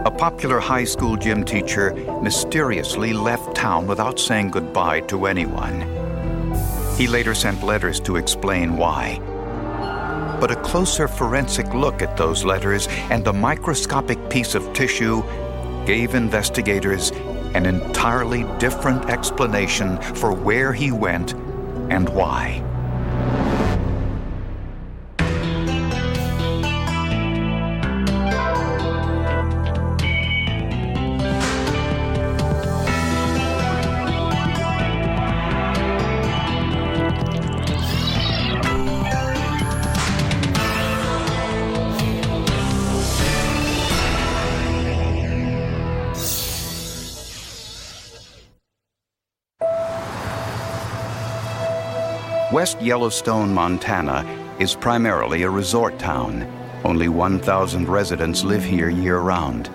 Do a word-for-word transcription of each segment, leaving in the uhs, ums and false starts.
A popular high school gym teacher mysteriously left town without saying goodbye to anyone. He later sent letters to explain why. But a closer forensic look at those letters and a microscopic piece of tissue gave investigators an entirely different explanation for where he went and why. West Yellowstone, Montana, is primarily a resort town. Only one thousand residents live here year-round.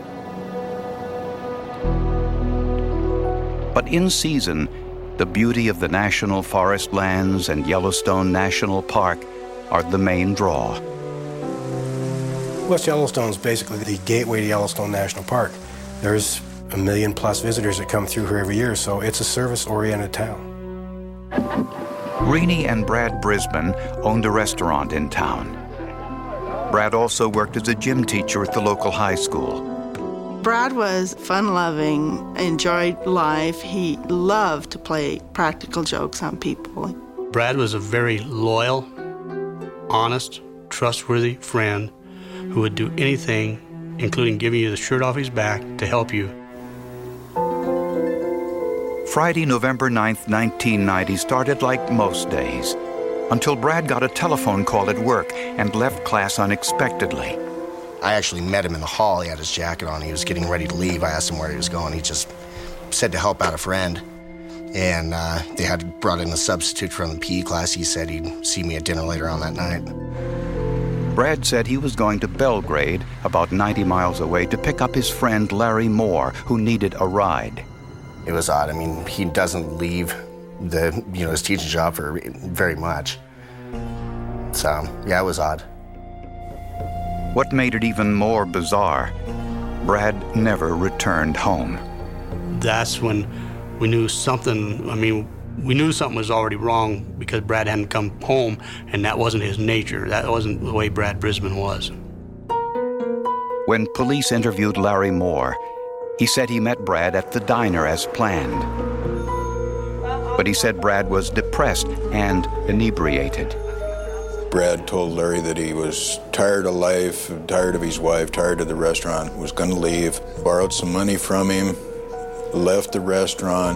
But in season, the beauty of the national forest lands and Yellowstone National Park are the main draw. West Yellowstone is basically the gateway to Yellowstone National Park. There's a million plus visitors that come through here every year, so it's a service-oriented town. Renee and Brad Brisbane owned a restaurant in town. Brad also worked as a gym teacher at the local high school. Brad was fun-loving, enjoyed life. He loved to play practical jokes on people. Brad was a very loyal, honest, trustworthy friend who would do anything, including giving you the shirt off his back, to help you. Friday, November ninth, nineteen ninety started like most days, until Brad got a telephone call at work and left class unexpectedly. I actually met him in the hall. He had his jacket on. He was getting ready to leave. I asked him where he was going. He just said to help out a friend. And uh, they had brought in a substitute from the P E class. He said he'd see me at dinner later on that night. Brad said he was going to Belgrade, about ninety miles away, to pick up his friend Larry Moore, who needed a ride. It was odd. I mean, he doesn't leave the, you know, his teaching job for very much. So, yeah, it was odd. What made it even more bizarre, Brad never returned home. That's when we knew something, I mean, we knew something was already wrong because Brad hadn't come home, and that wasn't his nature. That wasn't the way Brad Brisbane was. When police interviewed Larry Moore, he said he met Brad at the diner as planned. But he said Brad was depressed and inebriated. Brad told Larry that he was tired of life, tired of his wife, tired of the restaurant, was going to leave, borrowed some money from him, left the restaurant.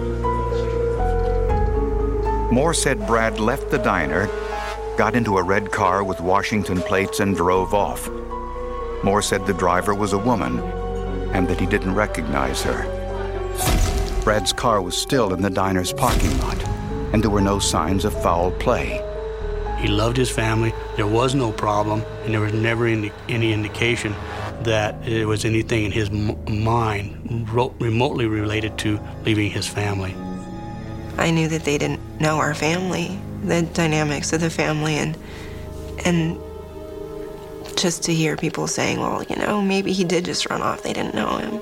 Moore said Brad left the diner, got into a red car with Washington plates, and drove off. Moore said the driver was a woman and that he didn't recognize her. Brad's car was still in the diner's parking lot, and there were no signs of foul play. He loved his family. There was no problem, and there was never any, any indication that there was anything in his m- mind ro- remotely related to leaving his family. I knew that they didn't know our family, the dynamics of the family, and and just to hear people saying, well, you know, maybe he did just run off. They didn't know him.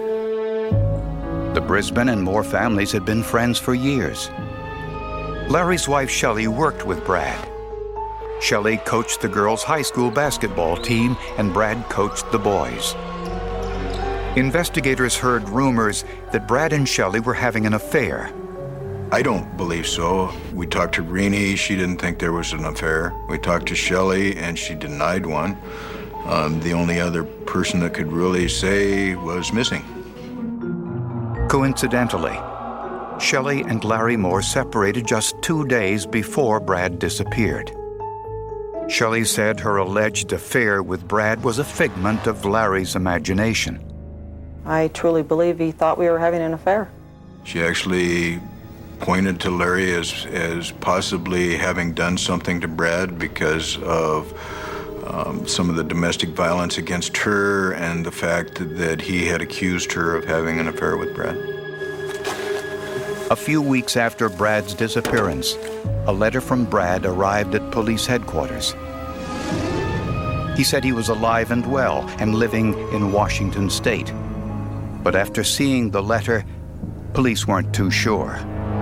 The Brisbane and Moore families had been friends for years. Larry's wife, Shelley, worked with Brad. Shelley coached the girls' high school basketball team, and Brad coached the boys. Investigators heard rumors that Brad and Shelley were having an affair. I don't believe so. We talked to Renee. She didn't think there was an affair. We talked to Shelley, and she denied one. Um, the only other person that could really say was missing. Coincidentally, Shelley and Larry Moore separated just two days before Brad disappeared. Shelley said her alleged affair with Brad was a figment of Larry's imagination. I truly believe he thought we were having an affair. She actually pointed to Larry as, as possibly having done something to Brad because of um, some of the domestic violence against her and the fact that he had accused her of having an affair with Brad. A few weeks after Brad's disappearance, a letter from Brad arrived at police headquarters. He said he was alive and well and living in Washington State. But after seeing the letter, police weren't too sure.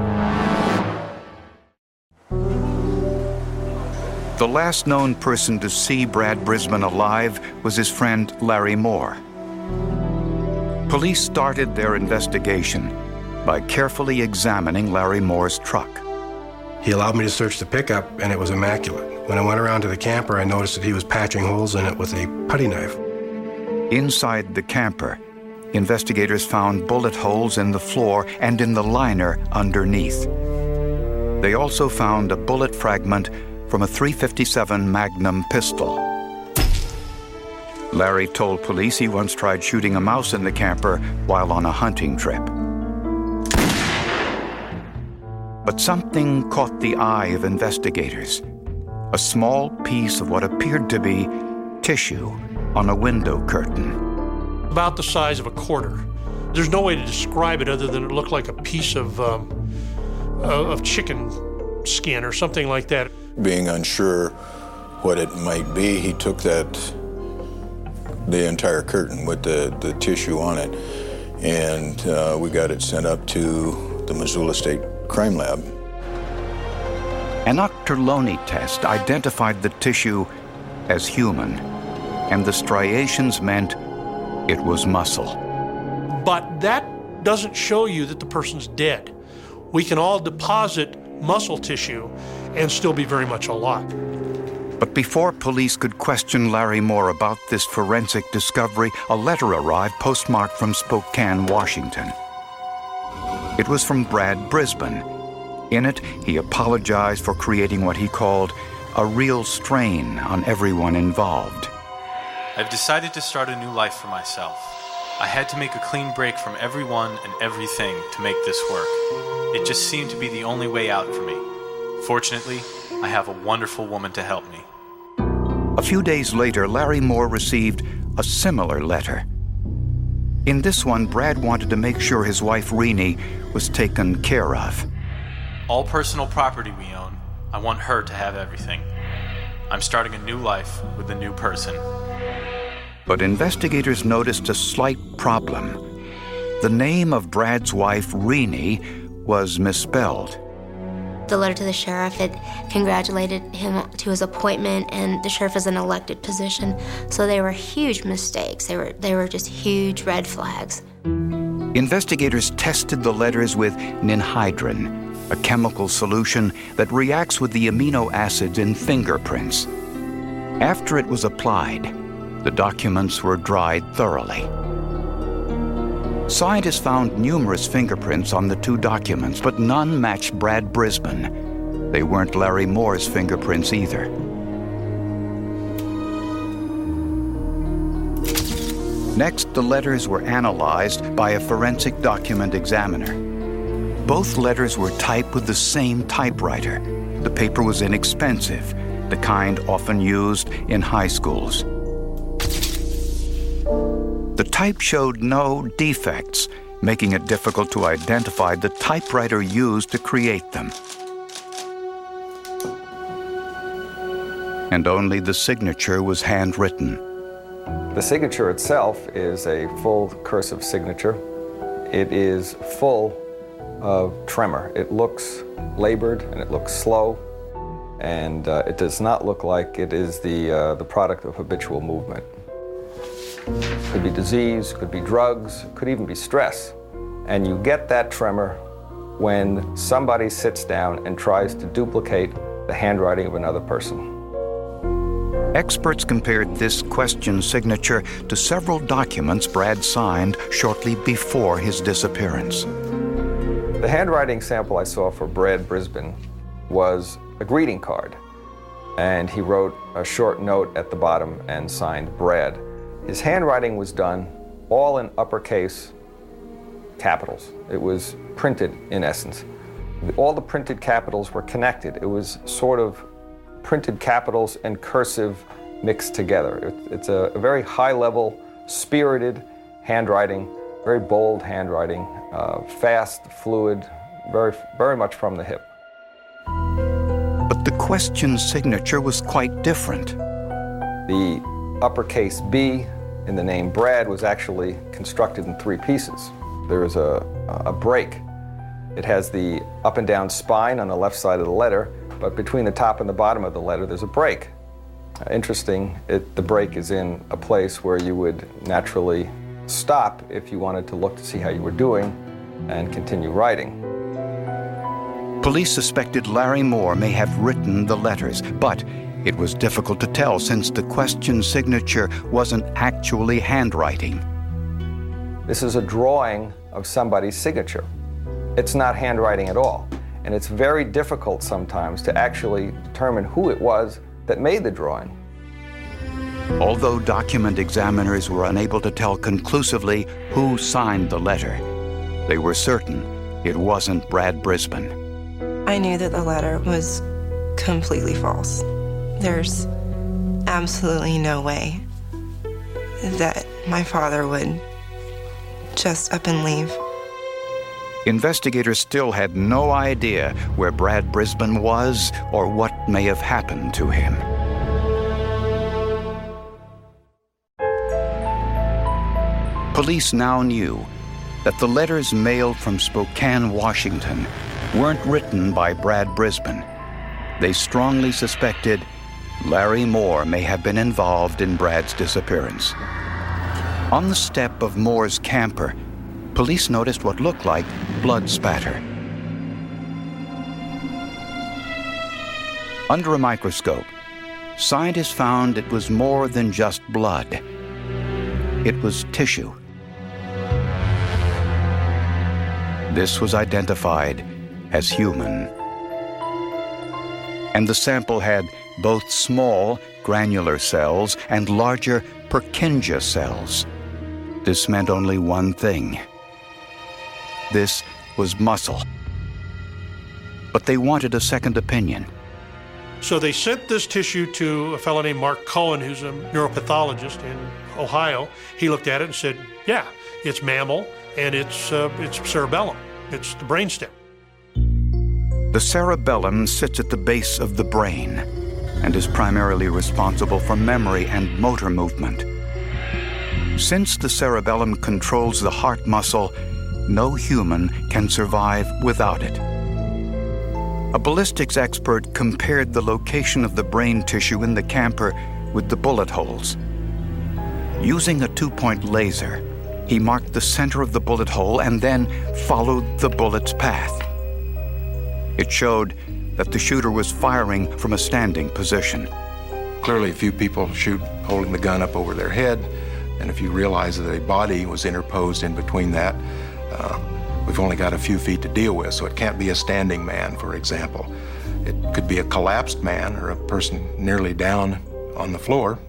The last known person to see Brad Brisbane alive was his friend Larry Moore. Police started their investigation by carefully examining Larry Moore's truck. He allowed me to search the pickup, and it was immaculate. When I went around to the camper, I noticed that he was patching holes in it with a putty knife. Inside the camper, investigators found bullet holes in the floor and in the liner underneath. They also found a bullet fragment from a three fifty-seven Magnum pistol. Larry told police he once tried shooting a mouse in the camper while on a hunting trip. But something caught the eye of investigators. A small piece of what appeared to be tissue on a window curtain. About the size of a quarter. There's no way to describe it other than it looked like a piece of, um, of chicken skin or something like that. Being unsure what it might be, he took that, the entire curtain with the, the tissue on it, and uh, we got it sent up to the Missoula State Crime Lab. An Ochterlony test identified the tissue as human, and the striations meant it was muscle. But that doesn't show you that the person's dead. We can all deposit muscle tissue and still be very much alive. But before police could question Larry Moore about this forensic discovery, a letter arrived postmarked from Spokane, Washington. It was from Brad Brisbane. In it, he apologized for creating what he called a real strain on everyone involved. I've decided to start a new life for myself. I had to make a clean break from everyone and everything to make this work. It just seemed to be the only way out for me. Fortunately, I have a wonderful woman to help me. A few days later, Larry Moore received a similar letter. In this one, Brad wanted to make sure his wife, Renee, was taken care of. All personal property we own, I want her to have everything. I'm starting a new life with a new person. But investigators noticed a slight problem. The name of Brad's wife, Renee, was misspelled. The letter to the sheriff had congratulated him to his appointment, and the sheriff is an elected position, so they were huge mistakes. They were, they were just huge red flags. Investigators tested the letters with ninhydrin, a chemical solution that reacts with the amino acids in fingerprints. After it was applied, the documents were dried thoroughly. Scientists found numerous fingerprints on the two documents, but none matched Brad Brisbane. They weren't Larry Moore's fingerprints either. Next, the letters were analyzed by a forensic document examiner. Both letters were typed with the same typewriter. The paper was inexpensive, the kind often used in high schools. The type showed no defects, making it difficult to identify the typewriter used to create them. And only the signature was handwritten. The signature itself is a full cursive signature. It is full of tremor. It looks labored and it looks slow, and uh, it does not look like it is the, uh, the product of habitual movement. Could be disease, could be drugs, could even be stress. And you get that tremor when somebody sits down and tries to duplicate the handwriting of another person. Experts compared this question signature to several documents Brad signed shortly before his disappearance. The handwriting sample I saw for Brad Brisbane was a greeting card, and he wrote a short note at the bottom and signed Brad. His handwriting was done all in uppercase capitals. It was printed, in essence. All the printed capitals were connected. It was sort of printed capitals and cursive mixed together. It, it's a, a very high-level, spirited handwriting, very bold handwriting, uh, fast, fluid, very, very much from the hip. But the question signature was quite different. The uppercase B in the name Brad was actually constructed in three pieces. There is a, a break. It has the up and down spine on the left side of the letter, but between the top and the bottom of the letter there's a break. Uh, interesting, it, the break is in a place where you would naturally stop if you wanted to look to see how you were doing and continue writing. Police suspected Larry Moore may have written the letters, but it was difficult to tell since the question signature wasn't actually handwriting. This is a drawing of somebody's signature. It's not handwriting at all, and it's very difficult sometimes to actually determine who it was that made the drawing. Although document examiners were unable to tell conclusively who signed the letter, they were certain it wasn't Brad Brisbane. I knew that the letter was completely false. There's absolutely no way that my father would just up and leave. Investigators still had no idea where Brad Brisbane was or what may have happened to him. Police now knew that the letters mailed from Spokane, Washington, weren't written by Brad Brisbane. They strongly suspected Larry Moore may have been involved in Brad's disappearance. On the step of Moore's camper, police noticed what looked like blood spatter. Under a microscope, scientists found it was more than just blood. It was tissue. This was identified as human. And the sample had both small granular cells and larger Purkinje cells. This meant only one thing. This was muscle. But they wanted a second opinion. So they sent this tissue to a fellow named Mark Cohen, who's a neuropathologist in Ohio. He looked at it and said, yeah, it's mammal and it's, uh, it's cerebellum. It's the brainstem. The cerebellum sits at the base of the brain and is primarily responsible for memory and motor movement. Since the cerebellum controls the heart muscle, no human can survive without it. A ballistics expert compared the location of the brain tissue in the camper with the bullet holes. Using a two-point laser, he marked the center of the bullet hole and then followed the bullet's path. It showed that the shooter was firing from a standing position. Clearly, a few people shoot holding the gun up over their head, and if you realize that a body was interposed in between that, uh, we've only got a few feet to deal with, so it can't be a standing man, for example. It could be a collapsed man or a person nearly down on the floor.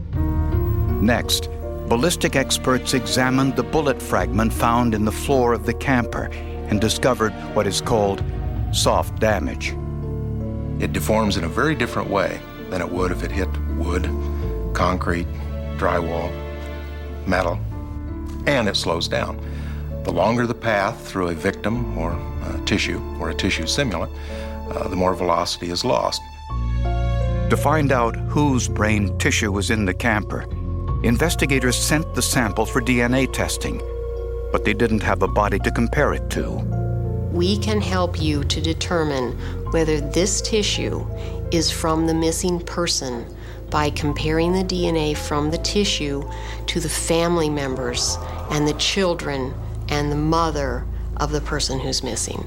Next, ballistic experts examined the bullet fragment found in the floor of the camper and discovered what is called soft damage. It deforms in a very different way than it would if it hit wood, concrete, drywall, metal, and it slows down. The longer the path through a victim or a tissue or a tissue simulant, uh, the more velocity is lost. To find out whose brain tissue was in the camper, investigators sent the sample for D N A testing, but they didn't have a body to compare it to. We can help you to determine whether this tissue is from the missing person by comparing the D N A from the tissue to the family members and the children and the mother of the person who's missing.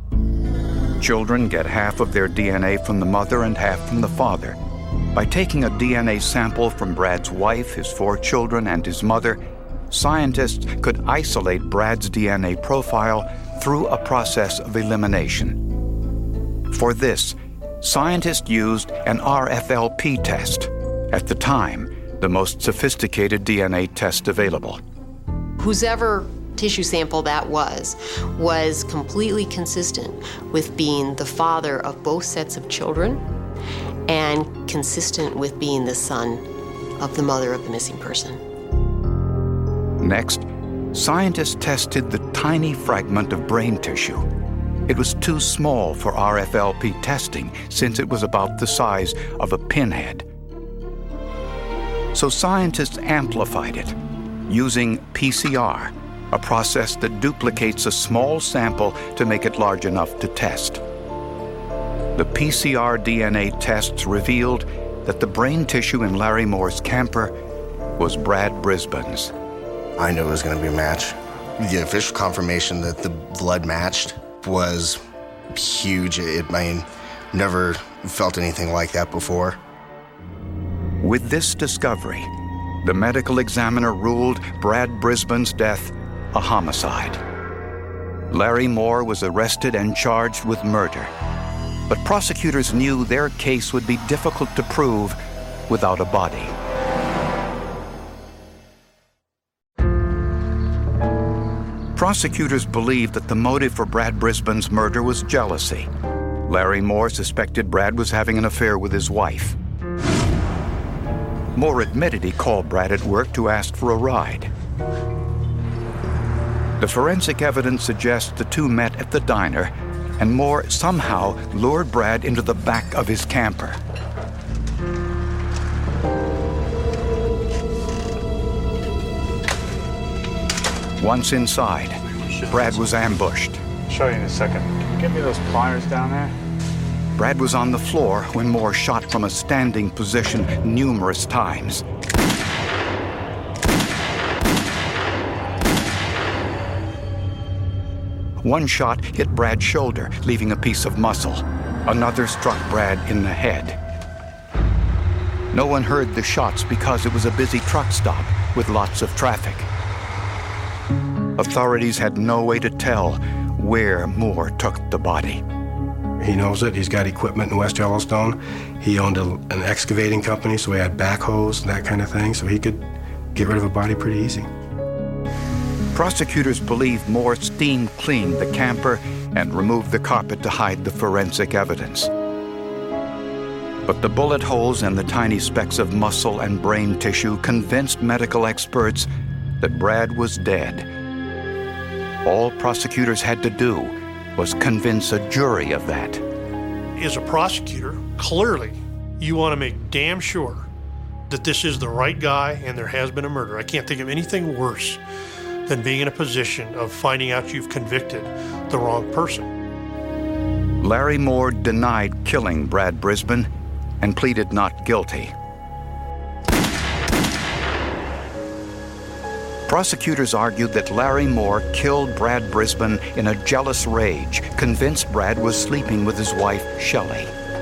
Children get half of their D N A from the mother and half from the father. By taking a D N A sample from Brad's wife, his four children, and his mother, scientists could isolate Brad's D N A profile through a process of elimination. For this, scientists used an R F L P test, at the time, the most sophisticated D N A test available. Whoever tissue sample that was, was completely consistent with being the father of both sets of children and consistent with being the son of the mother of the missing person. Next, scientists tested the tiny fragment of brain tissue. It was too small for R F L P testing since it was about the size of a pinhead. So scientists amplified it using P C R, a process that duplicates a small sample to make it large enough to test. The P C R D N A tests revealed that the brain tissue in Larry Moore's camper was Brad Brisbane's. I knew it was going to be a match. The official confirmation that the blood matched was huge. It, I mean, never felt anything like that before. With this discovery, the medical examiner ruled Brad Brisbane's death a homicide. Larry Moore was arrested and charged with murder, but prosecutors knew their case would be difficult to prove without a body. Prosecutors believed that the motive for Brad Brisbane's murder was jealousy. Larry Moore suspected Brad was having an affair with his wife. Moore admitted he called Brad at work to ask for a ride. The forensic evidence suggests the two met at the diner, and Moore somehow lured Brad into the back of his camper. Once inside, Brad was ambushed. I'll show you in a second. Can you give me those pliers down there? Brad was on the floor when Moore shot from a standing position numerous times. One shot hit Brad's shoulder, leaving a piece of muscle. Another struck Brad in the head. No one heard the shots because it was a busy truck stop with lots of traffic. Authorities had no way to tell where Moore took the body. He knows it. He's got equipment in West Yellowstone. He owned a, an excavating company, so he had backhoes and that kind of thing, so he could get rid of a body pretty easy. Prosecutors believe Moore steam cleaned the camper and removed the carpet to hide the forensic evidence. But the bullet holes and the tiny specks of muscle and brain tissue convinced medical experts that Brad was dead. All prosecutors had to do was convince a jury of that. As a prosecutor, clearly you want to make damn sure that this is the right guy and there has been a murder. I can't think of anything worse than being in a position of finding out you've convicted the wrong person. Larry Moore denied killing Brad Brisbane and pleaded not guilty. Prosecutors argued that Larry Moore killed Brad Brisbane in a jealous rage, convinced Brad was sleeping with his wife, Shelley.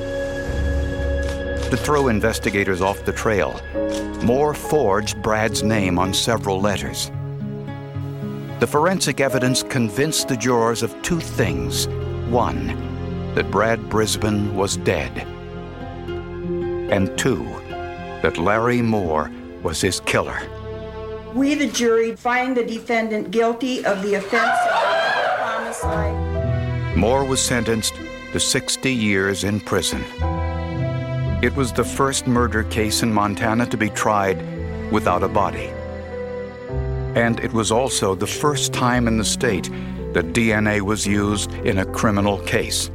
To throw investigators off the trail, Moore forged Brad's name on several letters. The forensic evidence convinced the jurors of two things. One, that Brad Brisbane was dead. And two, that Larry Moore was his killer. We, the jury, find the defendant guilty of the offense of homicide. Moore was sentenced to sixty years in prison. It was the first murder case in Montana to be tried without a body. And it was also the first time in the state that D N A was used in a criminal case.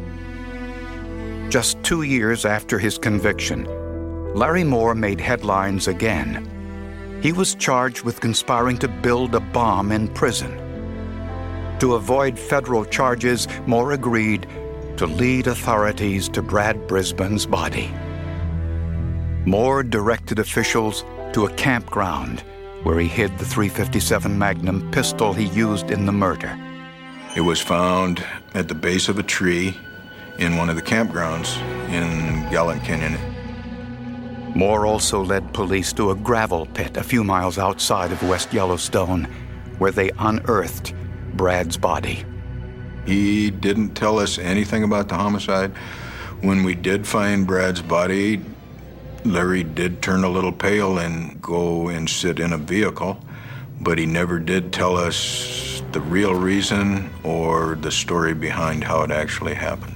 Just two years after his conviction, Larry Moore made headlines again. He was charged with conspiring to build a bomb in prison. To avoid federal charges, Moore agreed to lead authorities to Brad Brisbane's body. Moore directed officials to a campground where he hid the three fifty-seven Magnum pistol he used in the murder. It was found at the base of a tree in one of the campgrounds in Gallant Canyon. Moore also led police to a gravel pit a few miles outside of West Yellowstone, where they unearthed Brad's body. He didn't tell us anything about the homicide. When we did find Brad's body, Larry did turn a little pale and go and sit in a vehicle, but he never did tell us the real reason or the story behind how it actually happened.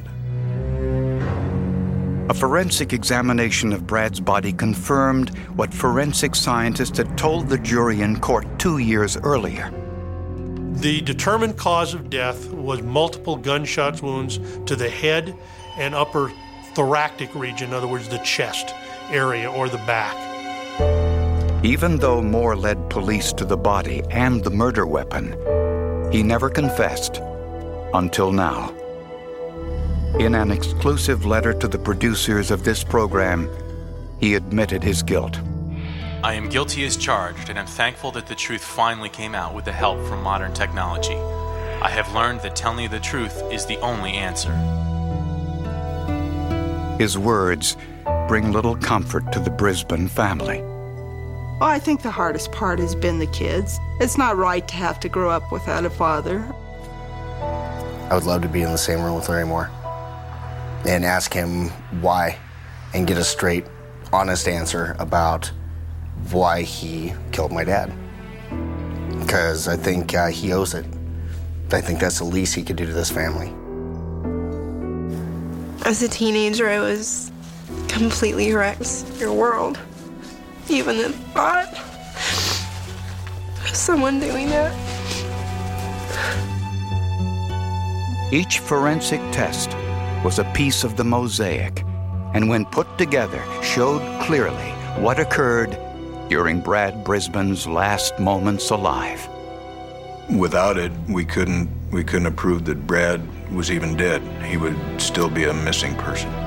A forensic examination of Brad's body confirmed what forensic scientists had told the jury in court two years earlier. The determined cause of death was multiple gunshot wounds to the head and upper thoracic region, in other words, the chest area or the back. Even though Moore led police to the body and the murder weapon, he never confessed until now. In an exclusive letter to the producers of this program, he admitted his guilt. I am guilty as charged, and am thankful that the truth finally came out with the help from modern technology. I have learned that telling the truth is the only answer. His words bring little comfort to the Brisbane family. Well, I think the hardest part has been the kids. It's not right to have to grow up without a father. I would love to be in the same room with Larry Moore and ask him why and get a straight, honest answer about why he killed my dad. Because I think uh, he owes it. I think that's the least he could do to this family. As a teenager, I was completely wrecked. Your world. Even the thought of someone doing that. Each forensic test was a piece of the mosaic, and when put together, showed clearly what occurred during Brad Brisbane's last moments alive. Without it, we couldn't we couldn't have proved that Brad was even dead. He would still be a missing person.